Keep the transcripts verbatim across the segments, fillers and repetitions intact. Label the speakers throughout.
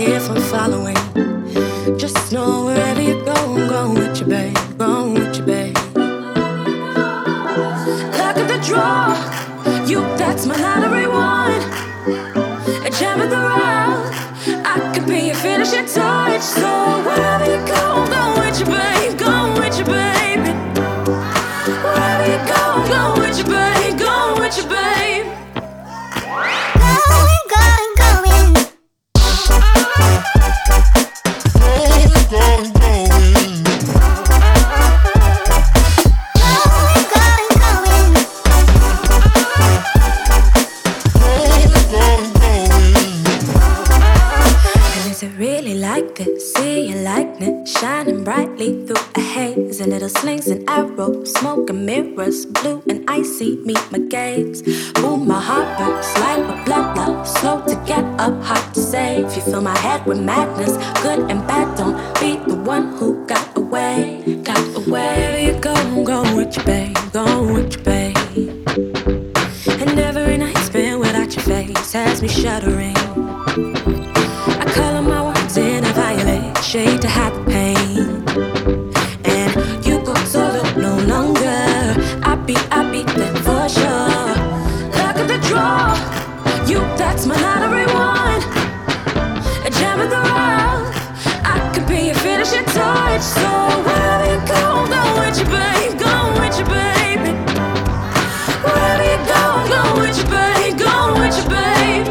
Speaker 1: if I'm following. Just know wherever you go, I'm going with you, babe. Going with you, babe. Luck of the draw, you, that's my lottery one. A gem of the round, I could be your finishing touch. So wherever you go, I'm going with you, babe. Going with you, baby. Wherever you go, I'm going with you, babe. Going with you, babe.
Speaker 2: Going, going, going.
Speaker 3: Going, going, going.
Speaker 1: Really like this, see your likeness shining brightly through a haze. And little slings and arrows, smoke and mirrors, blue and icy meet my gaze. Boom, my heart bursts like a blood love, slow to get up, hard to save. You fill my head with madness, good and bad. Don't be the one who got away, got away. Wherever you go, I'm going with you, babe, going with you, babe. And every night spent without your face has me shuddering. I color my words in a violet shade to hide the pain. And you go solo no longer. I be, I be there for sure. Luck of the draw, you, that's my lottery one. A gem of the round, I could be your finishing touch. So wherever you go, I'm going with you, babe. Going with you, baby. Wherever you go, I'm going with you, babe. Going with you, babe.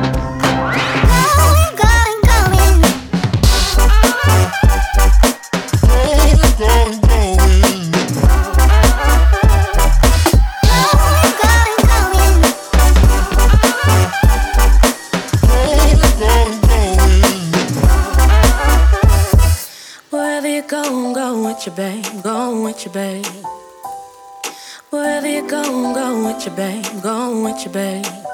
Speaker 1: Wherever you go, I'm going with you, babe. Going with you, babe. Wherever you go, I'm going with you, babe. Going with you, babe.